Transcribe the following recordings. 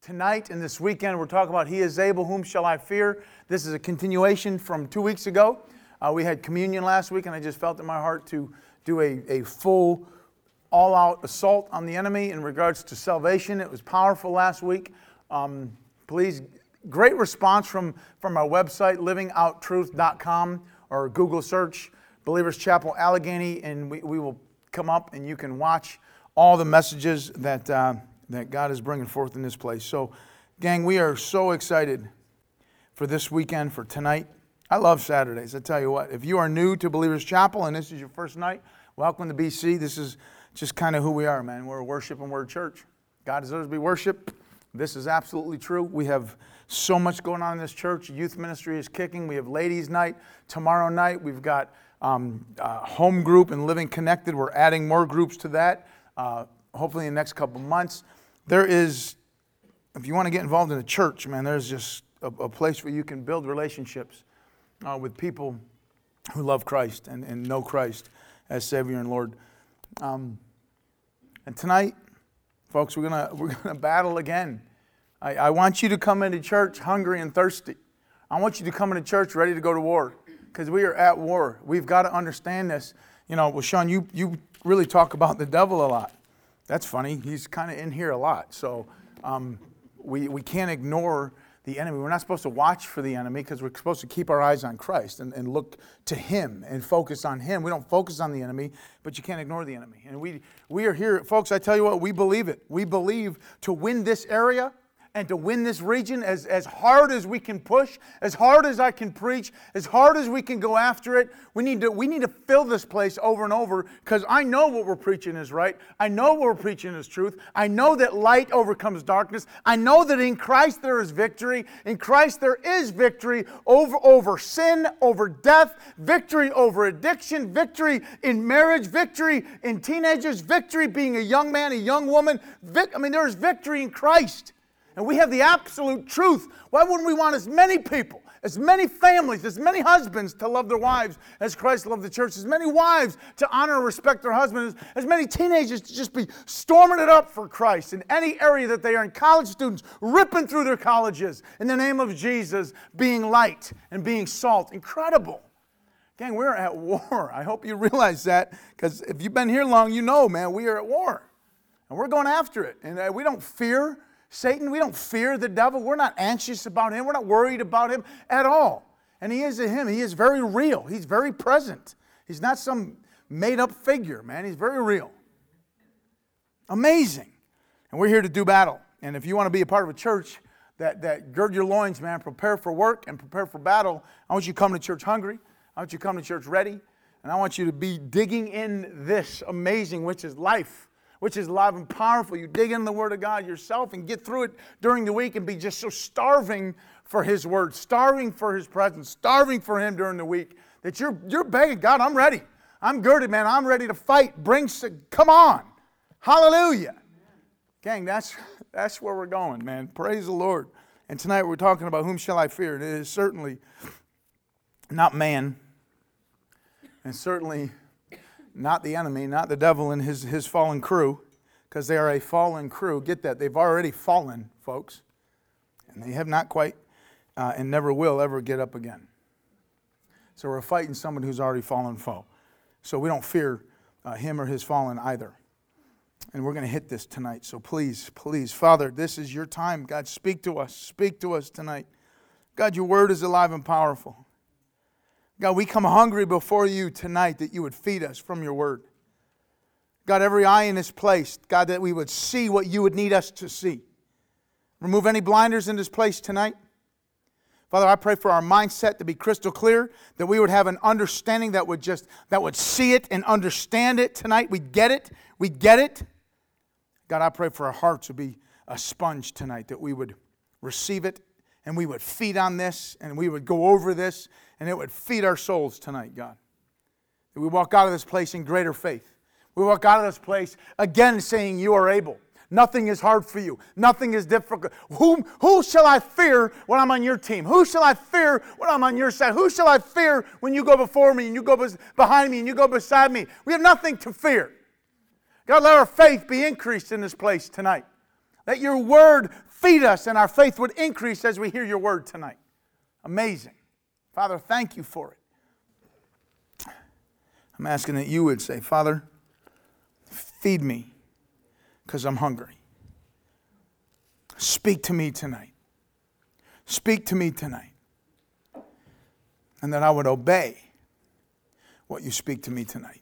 Tonight and this weekend, we're talking about He is able, whom shall I fear? This is a continuation from 2 weeks ago. We had communion last week, and I just felt in my heart to do a full, all-out assault on the enemy in regards to salvation. It was powerful last week. Please, great response from our website, livingoutruth.com, or Google search Believers Chapel Allegheny, and we will come up and you can watch all the messages that God is bringing forth in this place. So, gang, we are so excited for this weekend, for tonight. I love Saturdays. I tell you what, if you are new to Believers Chapel and this is your first night, welcome to BC. This is just kind of who we are, man. We're a worship and we're a church. God deserves to be worshiped. This is absolutely true. We have so much going on in this church. Youth ministry is kicking. We have ladies' night tomorrow night. We've got home group and Living Connected. We're adding more groups to that, hopefully in the next couple months. There is, if you want to get involved in a church, man, there's just a place where you can build relationships with people who love Christ and know Christ as Savior and Lord. And tonight, folks, we're gonna battle again. I want you to come into church hungry and thirsty. I want you to come into church ready to go to war, because we are at war. We've got to understand this. You know, well, Sean, you really talk about the devil a lot. That's funny. He's kind of in here a lot. So we can't ignore the enemy. We're not supposed to watch for the enemy, because we're supposed to keep our eyes on Christ and look to Him and focus on Him. We don't focus on the enemy, but you can't ignore the enemy. And we are here, folks, I tell you what, we believe it. We believe to win this area and to win this region as hard as we can push, as hard as I can preach, as hard as we can go after it. We need to fill this place over and over, because I know what we're preaching is right. I know what we're preaching is truth. I know that light overcomes darkness. I know that in Christ there is victory. In Christ there is victory over sin, over death, victory over addiction, victory in marriage, victory in teenagers, victory being a young man, a young woman. There is victory in Christ. And we have the absolute truth. Why wouldn't we want as many people, as many families, as many husbands to love their wives as Christ loved the church, as many wives to honor and respect their husbands, as many teenagers to just be storming it up for Christ in any area that they are in, college students ripping through their colleges in the name of Jesus, being light and being salt. Incredible. Gang, we're at war. I hope you realize that, because if you've been here long, you know, man, we are at war. And we're going after it. And we don't fear Satan. We don't fear the devil. We're not anxious about him. We're not worried about him at all. And he is a him. He is very real. He's very present. He's not some made-up figure, man. He's very real. Amazing. And we're here to do battle. And if you want to be a part of a church that gird your loins, man, prepare for work and prepare for battle, I want you to come to church hungry. I want you to come to church ready. And I want you to be digging in this amazing, which is life, which is alive and powerful. You dig in the Word of God yourself and get through it during the week and be just so starving for His Word, starving for His presence, starving for Him during the week, that you're begging, God, I'm ready. I'm girded, man. I'm ready to fight. Come on. Hallelujah. Gang, that's where we're going, man. Praise the Lord. And tonight we're talking about whom shall I fear? And it is certainly not man, and certainly not the enemy, not the devil and his fallen crew, because they are a fallen crew. Get that. They've already fallen, folks. And they have not quite and never will ever get up again. So we're fighting someone who's already fallen foe. So we don't fear him or his fallen either. And we're going to hit this tonight. So please, please, Father, this is your time. God, speak to us. Speak to us tonight. God, your word is alive and powerful. God, we come hungry before you tonight that you would feed us from your word. God, every eye in this place, God, that we would see what you would need us to see. Remove any blinders in this place tonight. Father, I pray for our mindset to be crystal clear, that we would have an understanding that would see it and understand it tonight. We get it. We get it. God, I pray for our hearts to be a sponge tonight, that we would receive it and we would feed on this and we would go over this and it would feed our souls tonight, God. That we walk out of this place in greater faith. We walk out of this place again saying you are able. Nothing is hard for you. Nothing is difficult. Who shall I fear when I'm on your team? Who shall I fear when I'm on your side? Who shall I fear when you go before me and you go behind me and you go beside me? We have nothing to fear. God, let our faith be increased in this place tonight. That your word feed us and our faith would increase as we hear your word tonight. Amazing. Father, thank you for it. I'm asking that you would say, Father, feed me because I'm hungry. Speak to me tonight. Speak to me tonight. And that I would obey what you speak to me tonight.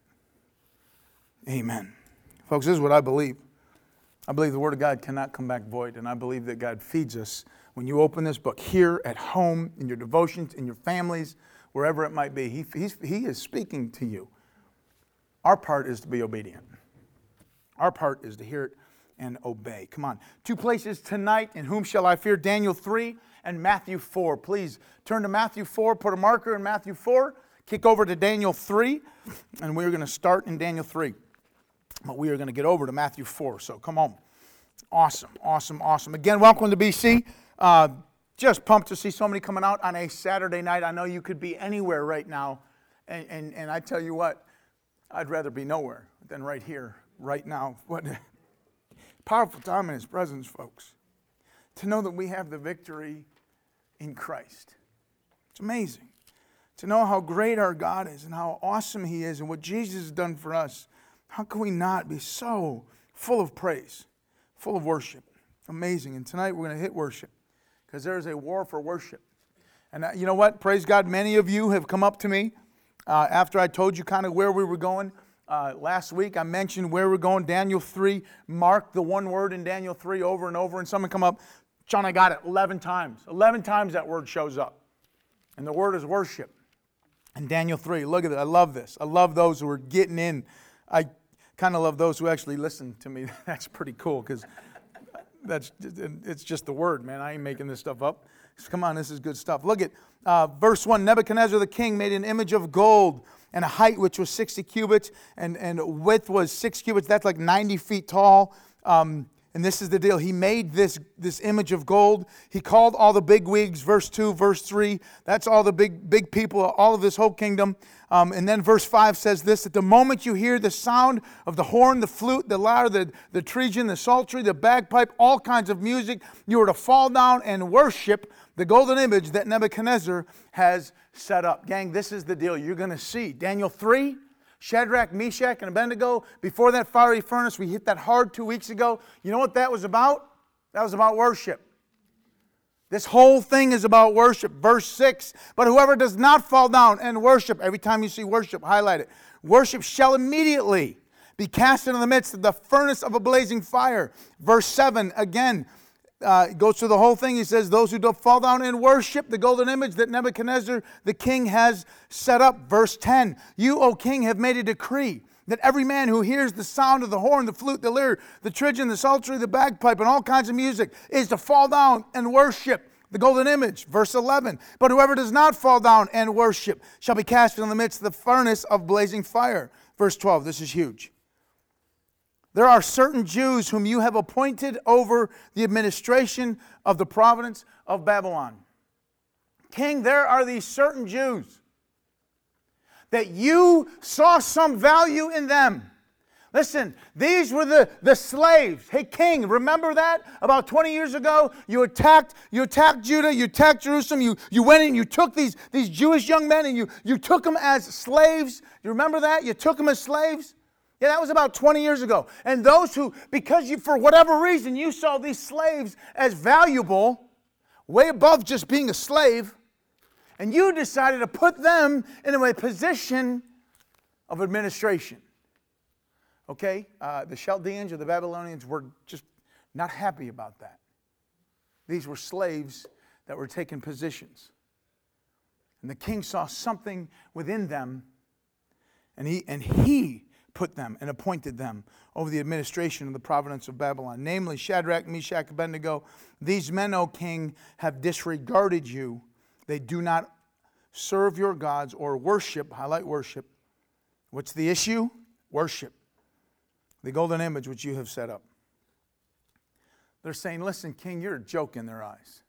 Amen. Folks, this is what I believe. I believe the Word of God cannot come back void, and I believe that God feeds us when you open this book here, at home, in your devotions, in your families, wherever it might be. He is speaking to you. Our part is to be obedient. Our part is to hear it and obey. Come on. 2 places tonight. In whom shall I fear? Daniel 3 and Matthew 4. Please turn to Matthew 4. Put a marker in Matthew 4. Kick over to Daniel 3. And we're going to start in Daniel 3. But we are going to get over to Matthew 4. So come on. Awesome, awesome, awesome. Again, welcome to BC. Just pumped to see so many coming out on a Saturday night. I know you could be anywhere right now. And I tell you what, I'd rather be nowhere than right here, right now. What a powerful time in His presence, folks. To know that we have the victory in Christ. It's amazing. To know how great our God is and how awesome He is and what Jesus has done for us. How can we not be so full of praise, full of worship? Amazing. And tonight we're going to hit worship because there is a war for worship. And you know what? Praise God, many of you have come up to me after I told you kind of where we were going. Last week I mentioned where we're going. Daniel 3, mark the one word in Daniel 3 over and over. And someone come up, John, I got it 11 times. 11 times that word shows up. And the word is worship. And Daniel 3, look at it. I love this. I love those who are getting in. I kind of love those who actually listen to me. That's pretty cool because it's just the word, man. I ain't making this stuff up. So come on, this is good stuff. Look at verse 1. Nebuchadnezzar the king made an image of gold and a height which was 60 cubits and width was 6 cubits. That's like 90 feet tall. And this is the deal. He made this image of gold. He called all the big wigs, verse 2, verse 3. That's all the big people, all of this whole kingdom. And then verse 5 says this, that the moment you hear the sound of the horn, the flute, the lyre, the trigon, the psaltery, the bagpipe, all kinds of music, you are to fall down and worship the golden image that Nebuchadnezzar has set up. Gang, this is the deal. You're going to see Daniel 3, Shadrach, Meshach, and Abednego, before that fiery furnace. We hit that hard 2 weeks ago. You know what that was about? That was about worship. This whole thing is about worship. Verse 6, but whoever does not fall down and worship, every time you see worship, highlight it. Worship shall immediately be cast into the midst of the furnace of a blazing fire. Verse 7, again, goes through the whole thing. He says, those who don't fall down and worship the golden image that Nebuchadnezzar the king has set up. Verse 10, you, O king, have made a decree that every man who hears the sound of the horn, the flute, the lyre, the trigon, the psaltery, the bagpipe, and all kinds of music is to fall down and worship the golden image. Verse 11, but whoever does not fall down and worship shall be cast in the midst of the furnace of blazing fire. Verse 12, this is huge. There are certain Jews whom you have appointed over the administration of the province of Babylon. King, there are these certain Jews that you saw some value in them. Listen, these were the slaves. Hey, king, remember that? About 20 years ago, you attacked Judah, you attacked Jerusalem, you went in, you took these Jewish young men and you took them as slaves. You remember that? You took them as slaves? Yeah, that was about 20 years ago. And those who, because you, for whatever reason, you saw these slaves as valuable, way above just being a slave, and you decided to put them in a position of administration. Okay? The Chaldeans or the Babylonians were just not happy about that. These were slaves that were taking positions. And the king saw something within them, and he put them and appointed them over the administration of the province of Babylon, namely Shadrach, Meshach, Abednego. These men, O king, have disregarded you. They do not serve your gods or worship, highlight worship. What's the issue? Worship. The golden image which you have set up. They're saying, listen, king, you're a joke in their eyes.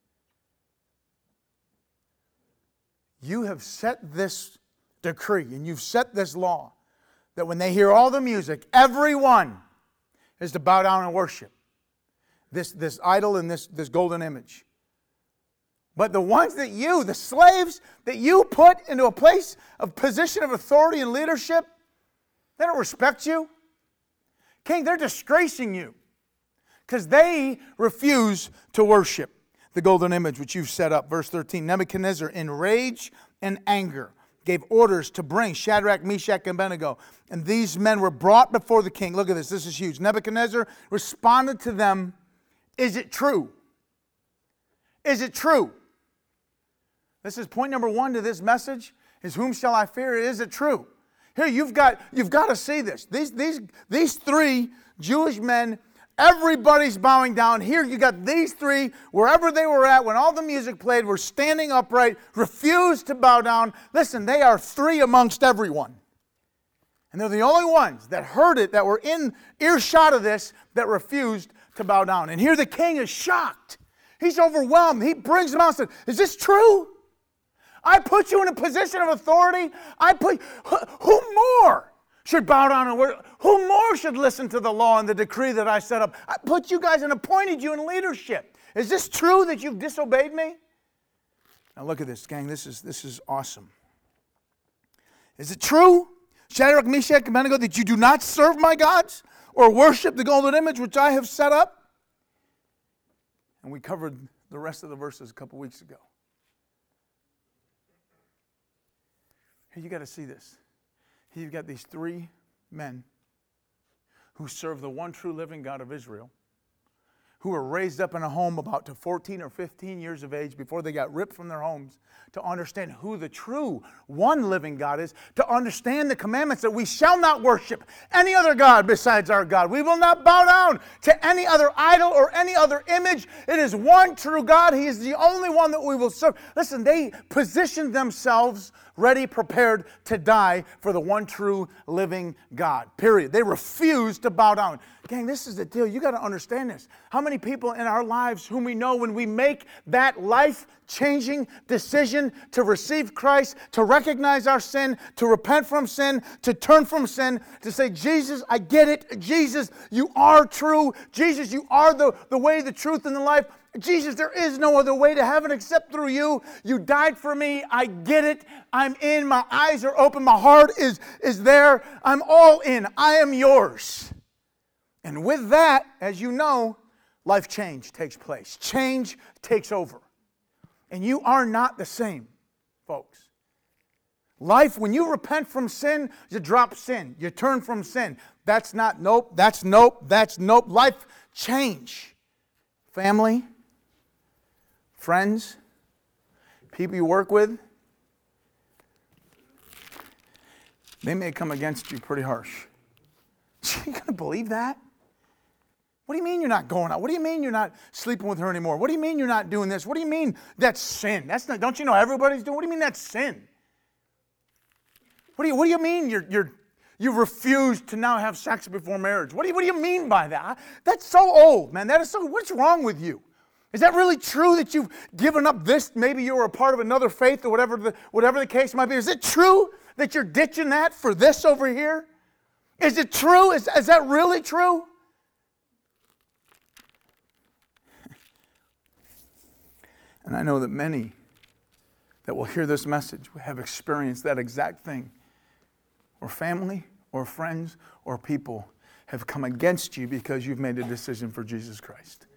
You have set this decree and you've set this law that when they hear all the music, everyone is to bow down and worship. this idol and this golden image. But the ones that you, the slaves that you put into a place of position of authority and leadership, they don't respect you. King, they're disgracing you because they refuse to worship the golden image which you've set up. Verse 13, Nebuchadnezzar, in rage and anger, gave orders to bring Shadrach, Meshach, and Abednego. And these men were brought before the king. Look at this. This is huge. Nebuchadnezzar responded to them, is it true? Is it true? This is point number one to this message, is whom shall I fear? Is it true? Here, you've got to see this. These three Jewish men, everybody's bowing down. Here you got these three, wherever they were at, when all the music played, were standing upright, refused to bow down. Listen, they are three amongst everyone. And they're the only ones that heard it, that were in earshot of this, that refused to bow down. And here the king is shocked. He's overwhelmed. He brings them out and says, is this true? I put you in a position of authority. Who more should bow down and worship? Who more should listen to the law and the decree that I set up? I put you guys and appointed you in leadership. Is this true that you've disobeyed me? Now look at this, gang. This is awesome. Is it true, Shadrach, Meshach, and Abednego, that you do not serve my gods or worship the golden image which I have set up? And we covered the rest of the verses a couple weeks ago. Here, you got to see this. Here you've got these three men who serve the one true living God of Israel, who were raised up in a home about to 14 or 15 years of age before they got ripped from their homes, to understand who the true one living God is, to understand the commandments that we shall not worship any other God besides our God. We will not bow down to any other idol or any other image. It is one true God. He is the only one that we will serve. Listen, they positioned themselves ready, prepared to die for the one true living God. Period. They refused to bow down. Gang, this is the deal. You got to understand this. How many people in our lives whom we know, when we make that life-changing decision to receive Christ, to recognize our sin, to repent from sin, to turn from sin, to say, Jesus, I get it. Jesus, you are true. Jesus, you are the way, the truth, and the life. Jesus, there is no other way to heaven except through you. You died for me. I get it. I'm in. My eyes are open. My heart is there. I'm all in. I am yours. And with that, as you know, life change takes place. Change takes over. And you are not the same, folks. Life, when you repent from sin, you drop sin. You turn from sin. That's not nope. That's nope. That's nope. Life change. Family, friends, people you work with, they may come against you pretty harsh. You gonna believe that? What do you mean you're not going out? What do you mean you're not sleeping with her anymore? What do you mean you're not doing this? What do you mean that's sin? That's not. Don't you know everybody's doing? What do you mean that's sin? What do you mean you refuse to now have sex before marriage? What do you mean by that? That's so old, man. That is so. What's wrong with you? Is that really true that you've given up this? Maybe you were a part of another faith or whatever the case might be. Is it true that you're ditching that for this over here? Is it true? Is that really true? And I know that many that will hear this message have experienced that exact thing. Or family, or friends, or people have come against you because you've made a decision for Jesus Christ.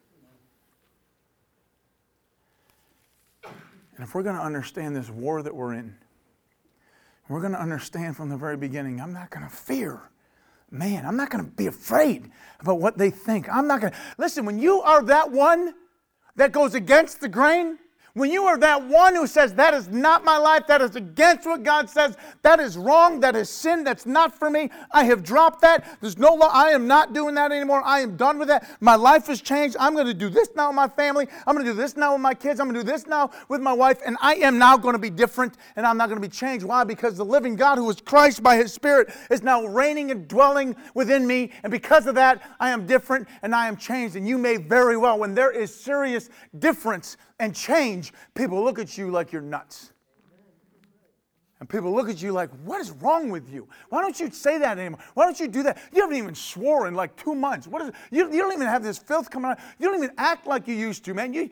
And if we're going to understand this war that we're in, we're going to understand from the very beginning, I'm not going to fear. Man, I'm not going to be afraid about what they think. I'm not going to... Listen, when you are that one that goes against the grain, when you are that one who says, that is not my life, that is against what God says, that is wrong, that is sin, that's not for me, I have dropped that, there's no law, I am not doing that anymore, I am done with that, my life has changed, I'm going to do this now with my family, I'm going to do this now with my kids, I'm going to do this now with my wife, and I am now going to be different, and I'm not going to be changed. Why? Because the living God who is Christ by His Spirit is now reigning and dwelling within me, and because of that, I am different, and I am changed. And you may very well, when there is serious difference and change, people look at you like you're nuts. And people look at you like, what is wrong with you? Why don't you say that anymore? Why don't you do that? You haven't even swore in like 2 months. What is it? You don't even have this filth coming out. You don't even act like you used to, man.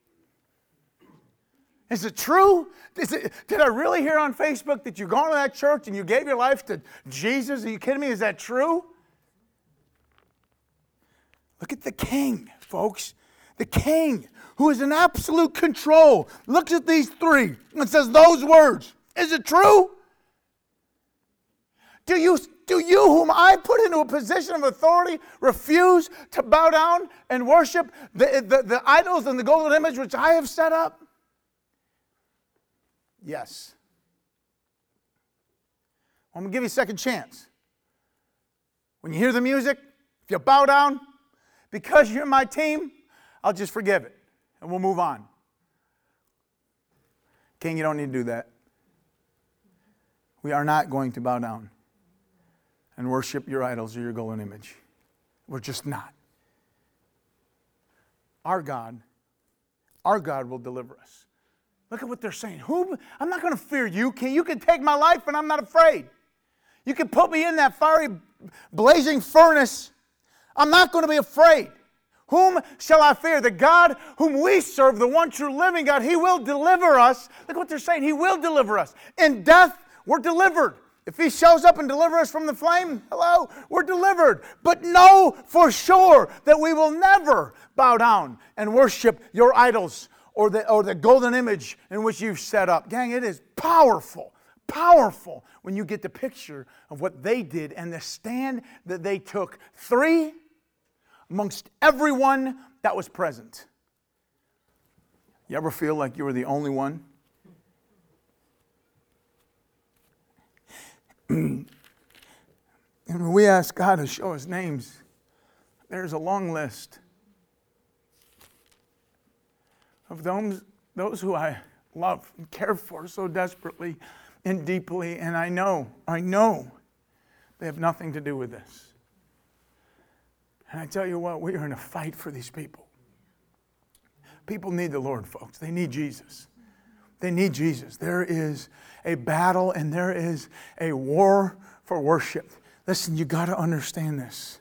Is it true? Did I really hear on Facebook that you've gone to that church and you gave your life to Jesus? Are you kidding me? Is that true? Look at the King, folks. The King, who is in absolute control, looks at these three and says those words. Is it true? Do you, whom I put into a position of authority, refuse to bow down and worship the idols and the golden image which I have set up? Yes. I'm going to give you a second chance. When you hear the music, if you bow down, because you're my team, I'll just forgive it and we'll move on. King, you don't need to do that. We are not going to bow down and worship your idols or your golden image. We're just not. Our God will deliver us. Look at what they're saying. I'm not going to fear you, King. You can take my life and I'm not afraid. You can put me in that fiery, blazing furnace. I'm not going to be afraid. Whom shall I fear? The God whom we serve, the one true living God, He will deliver us. Look what they're saying. He will deliver us. In death, we're delivered. If He shows up and delivers us from the flame, hello, we're delivered. But know for sure that we will never bow down and worship your idols or the golden image in which you've set up. Gang, it is powerful when you get the picture of what they did and the stand that they took. 3 amongst everyone that was present. You ever feel like you were the only one? And when we ask God to show us names, there's a long list of those who I love and care for so desperately and deeply, and I know they have nothing to do with this. And I tell you what, we are in a fight for these people. People need the Lord, folks. They need Jesus. They need Jesus. There is a battle and there is a war for worship. Listen, you got to understand this.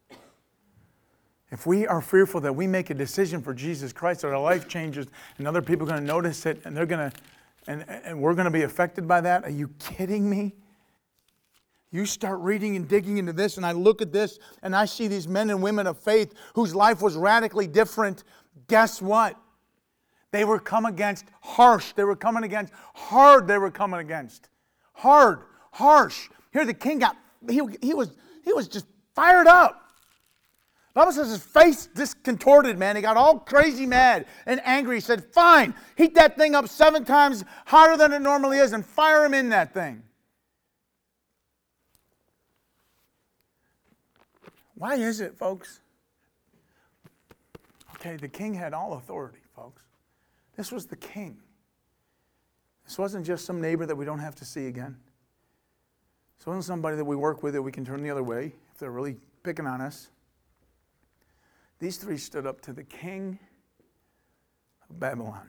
If we are fearful that we make a decision for Jesus Christ, that our life changes, and other people are going to notice it, and they're going to, and we're going to be affected by that, are you kidding me? You start reading and digging into this, and I look at this, and I see these men and women of faith whose life was radically different. Guess what? They were come against harsh. They were coming against hard. They were coming against hard, harsh. Here the king he was just fired up. The Bible says his face discontorted, man. He got all crazy mad and angry. He said, fine, heat that thing up 7 times hotter than it normally is and fire him in that thing. Why is it, folks? Okay, the king had all authority, folks. This was the king. This wasn't just some neighbor that we don't have to see again. This wasn't somebody that we work with that we can turn the other way if they're really picking on us. These 3 stood up to the king of Babylon.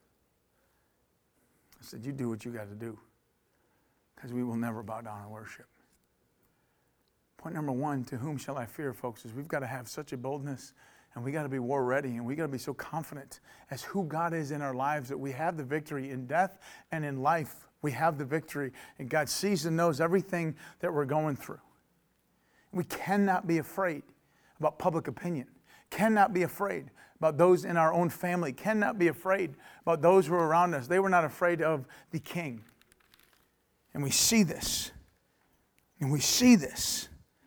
I said, you do what you got to do, because we will never bow down and worship. Point number 1, to whom shall I fear, folks, is we've got to have such a boldness, and we got to be war ready, and we got to be so confident as who God is in our lives that we have the victory in death and in life. We have the victory, and God sees and knows everything that we're going through. We cannot be afraid about public opinion. Cannot be afraid about those in our own family. Cannot be afraid about those who are around us. They were not afraid of the king. And we see this. And we see this.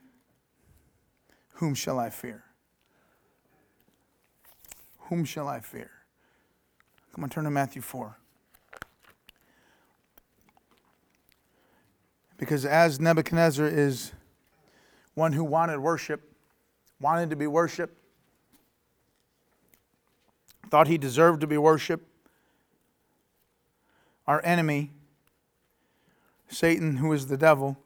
Whom shall I fear? Whom shall I fear? Come on, turn to Matthew 4. Because as Nebuchadnezzar is one who wanted worship, wanted to be worshiped, thought he deserved to be worshiped, our enemy, Satan, who is the devil,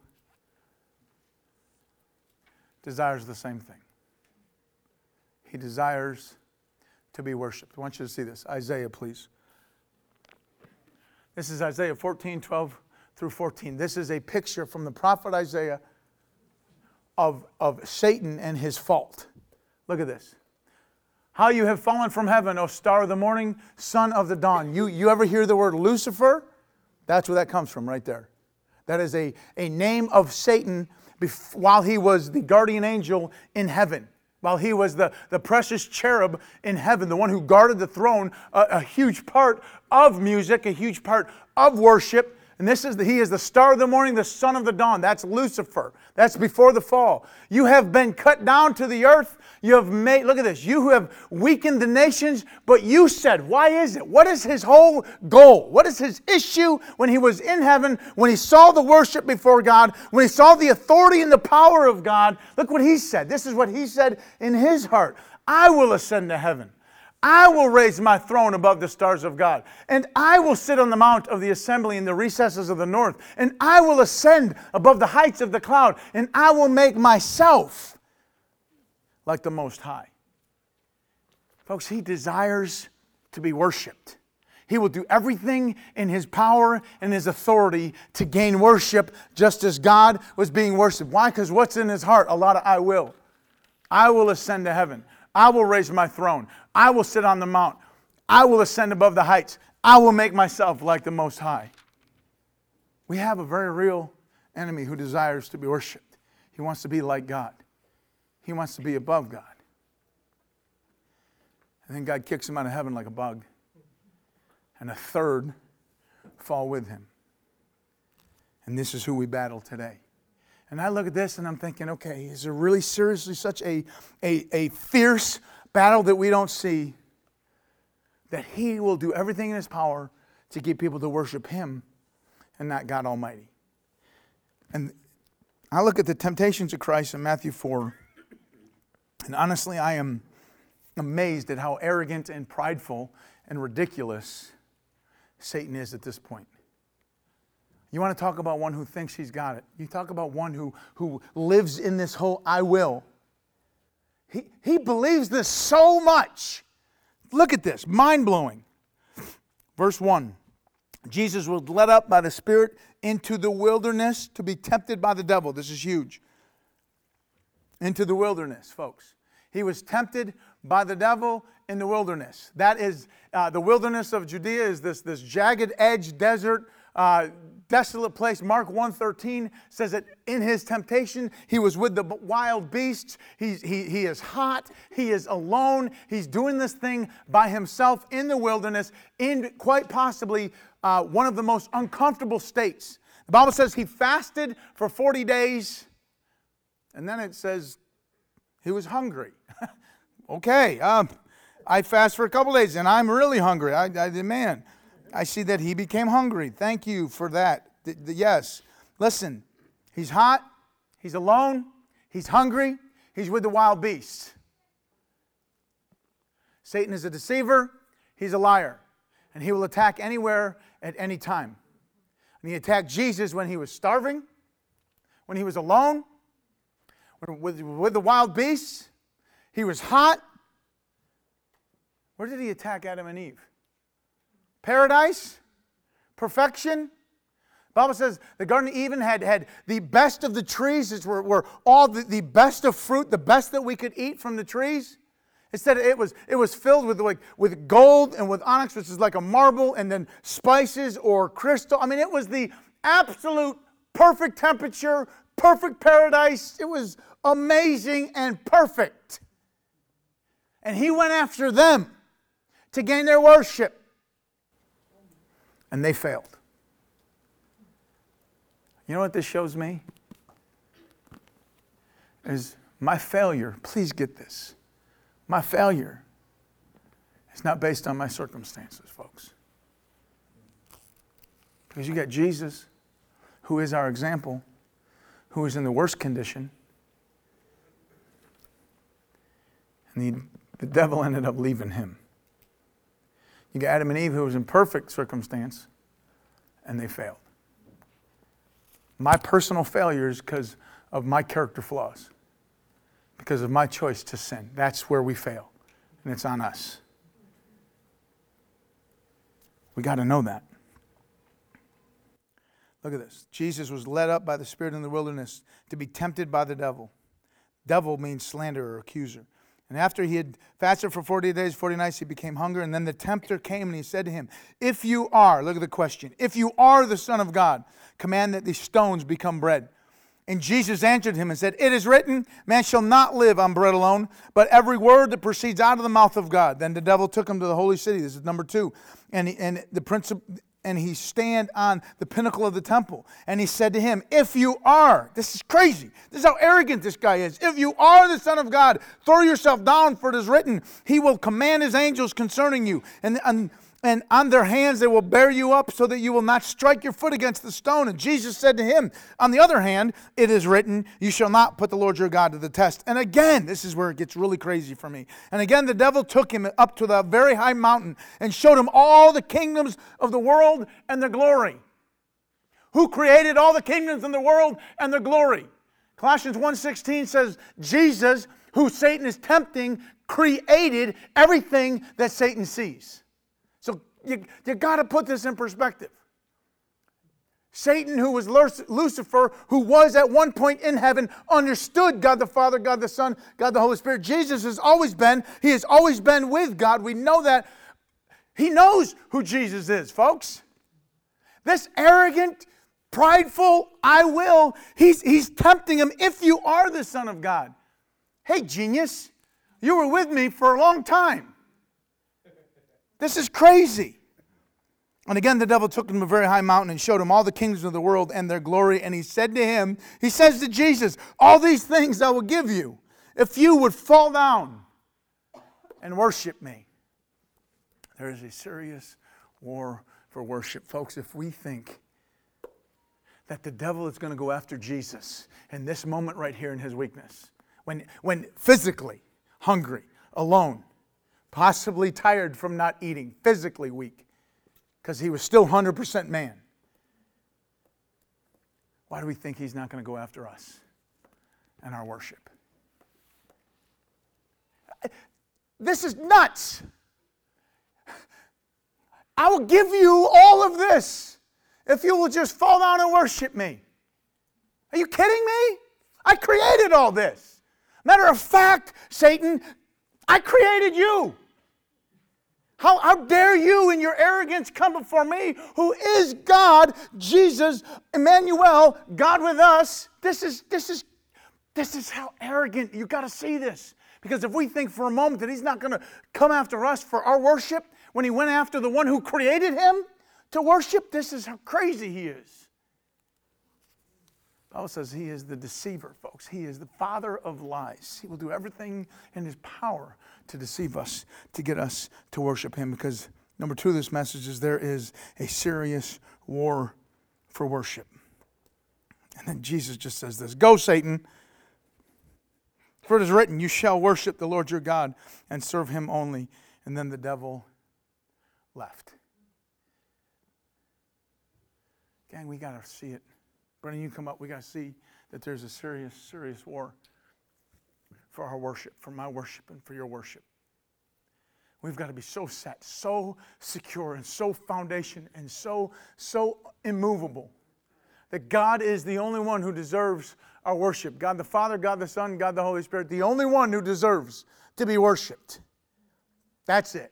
desires the same thing. He desires to be worshiped. I want you to see this. Isaiah, please. This is Isaiah 14:12 through 14. This is a picture from the prophet Isaiah of Satan and his fault. Look at this. How you have fallen from heaven, O star of the morning, son of the dawn. You ever hear the word Lucifer? That's where that comes from right there. That is a name of Satan while he was the guardian angel in heaven. While he was the precious cherub in heaven, the one who guarded the throne, a huge part of music, a huge part of worship. And he is the star of the morning, the son of the dawn. That's Lucifer. That's before the fall. You have been cut down to the earth. You have made, look at this, you who have weakened the nations, but you said, why is it? What is his whole goal? What is his issue when he was in heaven, when he saw the worship before God, when he saw the authority and the power of God? Look what he said. This is what he said in his heart. I will ascend to heaven. I will raise my throne above the stars of God, and I will sit on the mount of the assembly in the recesses of the north, and I will ascend above the heights of the cloud, and I will make myself like the Most High. Folks, he desires to be worshiped. He will do everything in his power and his authority to gain worship, just as God was being worshiped. Why? Because what's in his heart? A lot of I will. I will ascend to heaven. I will raise my throne. I will sit on the mount. I will ascend above the heights. I will make myself like the Most High. We have a very real enemy who desires to be worshiped. He wants to be like God. He wants to be above God. And then God kicks him out of heaven like a bug. And a third fall with him. And this is who we battle today. And I look at this and I'm thinking, okay, is there really seriously such a fierce battle that we don't see, that he will do everything in his power to get people to worship him and not God Almighty? And I look at the temptations of Christ in Matthew 4, and honestly, I am amazed at how arrogant and prideful and ridiculous Satan is at this point. You want to talk about one who thinks he's got it. You talk about one who lives in this whole I will. He believes this so much. Look at this, mind-blowing. Verse 1, Jesus was led up by the Spirit into the wilderness to be tempted by the devil. This is huge. Into the wilderness, folks. He was tempted by the devil in the wilderness. That is, the wilderness of Judea is this jagged edge desert, desolate place. Mark 1:13 says that in his temptation, he was with the wild beasts. He is hot. He is alone. He's doing this thing by himself in the wilderness, in quite possibly one of the most uncomfortable states. The Bible says he fasted for 40 days, and then it says he was hungry. Okay, I fast for a couple days, and I'm really hungry. Man, I see that he became hungry. Thank you for that. Yes. Listen, he's hot, he's alone, he's hungry, he's with the wild beasts. Satan is a deceiver, he's a liar, and he will attack anywhere at any time. And he attacked Jesus when he was starving, when he was alone, with the wild beasts. He was hot. Where did he attack Adam and Eve? Paradise? Perfection? The Bible says the Garden of Eden had the best of the trees. It were all the best of fruit, the best that we could eat from the trees. It said it was filled with gold and with onyx, which is like a marble, and then spices or crystal. I mean, it was the absolute perfect temperature, perfect paradise. It was amazing and perfect. And he went after them to gain their worship. And they failed. You know what this shows me? Is my failure, please get this. My failure is not based on my circumstances, folks. Because you got Jesus, who is our example, who is in the worst condition. And the devil ended up leaving him. You got Adam and Eve, who was in perfect circumstance, and they failed. My personal failure is because of my character flaws, because of my choice to sin. That's where we fail, and it's on us. We got to know that. Look at this. Jesus was led up by the Spirit in the wilderness to be tempted by the devil. Devil means slanderer or accuser. And after he had fasted for 40 days, 40 nights, he became hungry. And then the tempter came and he said to him, if you are, look at the question, if you are the Son of God, command that these stones become bread. And Jesus answered him and said, it is written, man shall not live on bread alone, but every word that proceeds out of the mouth of God. Then the devil took him to the holy city. This is number 2. And he stand on the pinnacle of the temple. And he said to him, if you are, this is crazy. This is how arrogant this guy is. If you are the Son of God, throw yourself down, for it is written, he will command his angels concerning you. And on their hands they will bear you up so that you will not strike your foot against the stone. And Jesus said to him, on the other hand, it is written, you shall not put the Lord your God to the test. And again, this is where it gets really crazy for me. And again, the devil took him up to the very high mountain and showed him all the kingdoms of the world and their glory. Who created all the kingdoms in the world and their glory? Colossians 1:16 says, Jesus, who Satan is tempting, created everything that Satan sees. So you got to put this in perspective. Satan, who was Lucifer, who was at one point in heaven, understood God the Father, God the Son, God the Holy Spirit. Jesus has always been with God. We know that. He knows who Jesus is, folks. This arrogant, prideful, I will, he's tempting him, if you are the Son of God. Hey, genius, you were with me for a long time. This is crazy. And again, the devil took him to a very high mountain and showed him all the kingdoms of the world and their glory. And he said to him, he says to Jesus, all these things I will give you if you would fall down and worship me. There is a serious war for worship. Folks, if we think that the devil is going to go after Jesus in this moment right here in his weakness, when physically hungry, alone, possibly tired from not eating, physically weak, because he was still 100% man. Why do we think he's not going to go after us and our worship? This is nuts. I will give you all of this if you will just fall down and worship me. Are you kidding me? I created all this. Matter of fact, Satan, I created you. How dare you in your arrogance come before me, who is God, Jesus, Emmanuel, God with us. This is how arrogant. You've got to see this. Because if we think for a moment that he's not going to come after us for our worship, when he went after the one who created him to worship, this is how crazy he is. The Bible says he is the deceiver, folks. He is the father of lies. He will do everything in his power to deceive us, to get us to worship him. Because number 2 of this message is there is a serious war for worship. And then Jesus just says this, go, Satan, for it is written, you shall worship the Lord your God and serve him only. And then the devil left. Gang, we got to see it. Brennan, you come up. We got to see that there's a serious, serious war for our worship, for my worship, and for your worship. We've got to be so set, so secure, and so foundation, and so immovable that God is the only one who deserves our worship. God the Father, God the Son, God the Holy Spirit, the only one who deserves to be worshiped. That's it.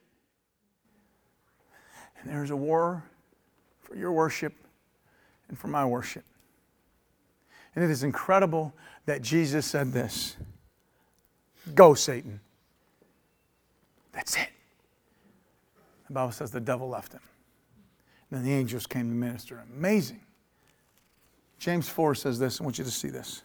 And there's a war for your worship and for my worship. And it is incredible that Jesus said this. Go, Satan. That's it. The Bible says the devil left him. And then the angels came to minister. Amazing. James 4 says this. I want you to see this.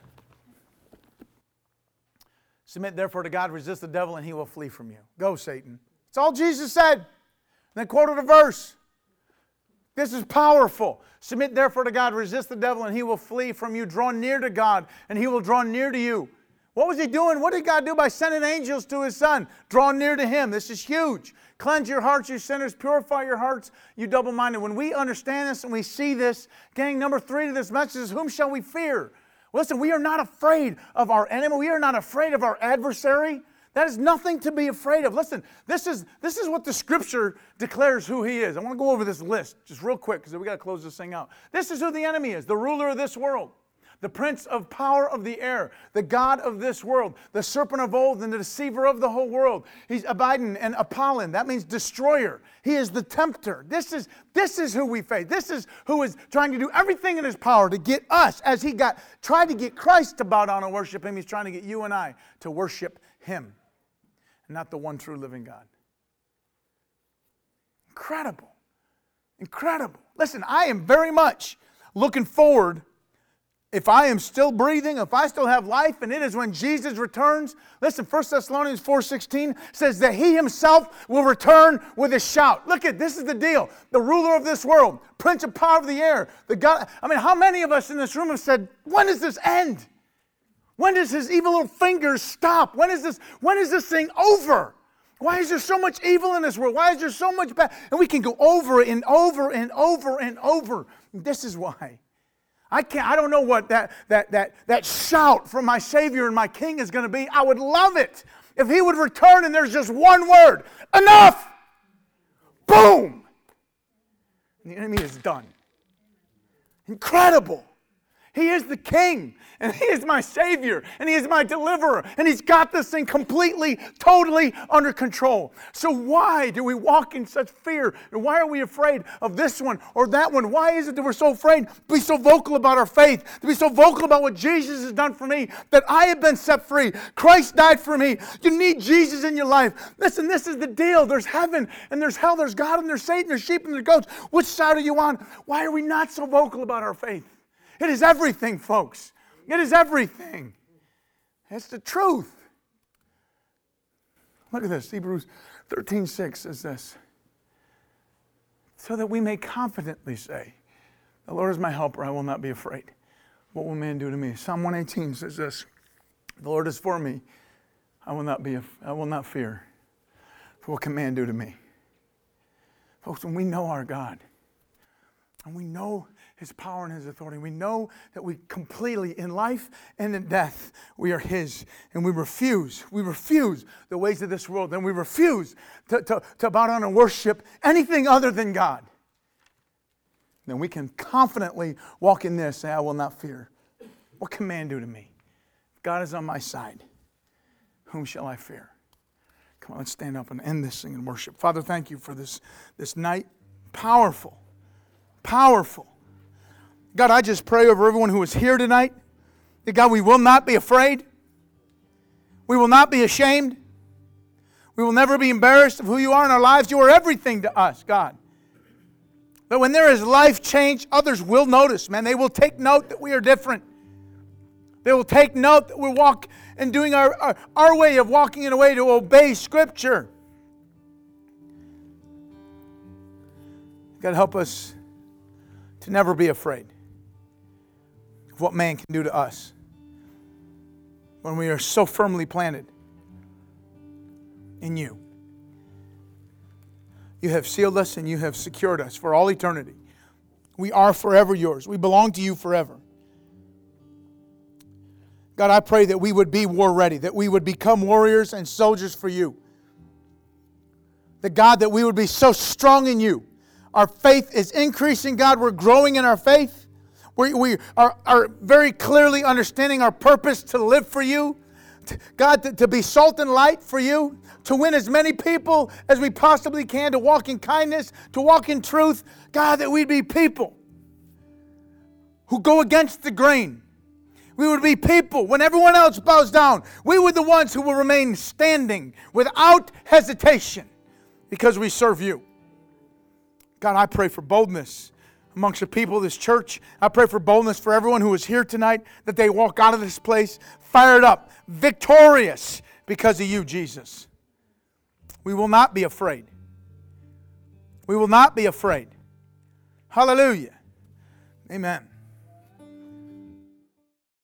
Submit therefore to God, resist the devil, and he will flee from you. Go, Satan. That's all Jesus said. And then quoted a verse. This is powerful. Submit therefore to God, resist the devil, and he will flee from you. Draw near to God, and he will draw near to you. What was he doing? What did God do by sending angels to his son? Draw near to him. This is huge. Cleanse your hearts, you sinners. Purify your hearts, you double-minded. When we understand this and we see this, gang, number 3 to this message is, whom shall we fear? Listen, we are not afraid of our enemy. We are not afraid of our adversary. That is nothing to be afraid of. Listen, this is what the Scripture declares who he is. I want to go over this list just real quick because we got to close this thing out. This is who the enemy is, the ruler of this world, the prince of power of the air, the god of this world, the serpent of old and the deceiver of the whole world. He's Abaddon and Apollyon. That means destroyer. He is the tempter. This is who we face. This is who is trying to do everything in his power to get us, as he tried to get Christ to bow down and worship him. He's trying to get you and I to worship him, and not the one true living God. Incredible. Incredible. Listen, I am very much looking forward, if I am still breathing, if I still have life, and it is when Jesus returns. Listen, 1 Thessalonians 4:16 says that he himself will return with a shout. Look at, this is the deal. The ruler of this world, prince of power of the air, the God. I mean, how many of us in this room have said, when does this end? When does his evil little fingers stop? When is this thing over? Why is there so much evil in this world? Why is there so much bad? And we can go over and over and over and over. This is why. I don't know what that shout from my Savior and my King is going to be. I would love it if he would return and there's just one word. Enough! Boom! And the enemy is done. Incredible. He is the King, and he is my Savior, and he is my deliverer, and he's got this thing completely, totally under control. So why do we walk in such fear? And why are we afraid of this one or that one? Why is it that we're so afraid to be so vocal about our faith, to be so vocal about what Jesus has done for me, that I have been set free? Christ died for me. You need Jesus in your life. Listen, this is the deal. There's heaven and there's hell. There's God and there's Satan. There's sheep and there's goats. Which side are you on? Why are we not so vocal about our faith? It is everything, folks. It is everything. It's the truth. Look at this. Hebrews 13:6 says this. So that we may confidently say, the Lord is my helper, I will not be afraid. What will man do to me? Psalm 118 says this. The Lord is for me, I will not fear. For what can man do to me? Folks, when we know our God, and we know his power and his authority, we know that we completely, in life and in death, we are his. And we refuse the ways of this world. And we refuse to bow down and worship anything other than God. Then we can confidently walk in this, say, I will not fear. What can man do to me? If God is on my side, whom shall I fear? Come on, let's stand up and end this thing in worship. Father, thank you for this night. Powerful. God, I just pray over everyone who is here tonight that, God, we will not be afraid. We will not be ashamed. We will never be embarrassed of who you are in our lives. You are everything to us, God. But when there is life change, others will notice, man. They will take note that we are different. They will take note that we walk and doing our way of walking in a way to obey Scripture. God, help us to never be afraid of what man can do to us when we are so firmly planted in you. You have sealed us and you have secured us for all eternity. We are forever yours. We belong to you forever. God, I pray that we would be war ready, that we would become warriors and soldiers for you. That, God, that we would be so strong in you. Our faith is increasing, God. We're growing in our faith. We are very clearly understanding our purpose to live for you. God, to be salt and light for you. To win as many people as we possibly can. To walk in kindness. To walk in truth. God, that we'd be people who go against the grain. We would be people, when everyone else bows down, we were the ones who will remain standing without hesitation because we serve you. God, I pray for boldness amongst the people of this church. I pray for boldness for everyone who is here tonight, that they walk out of this place fired up, victorious because of you, Jesus. We will not be afraid. We will not be afraid. Hallelujah. Amen.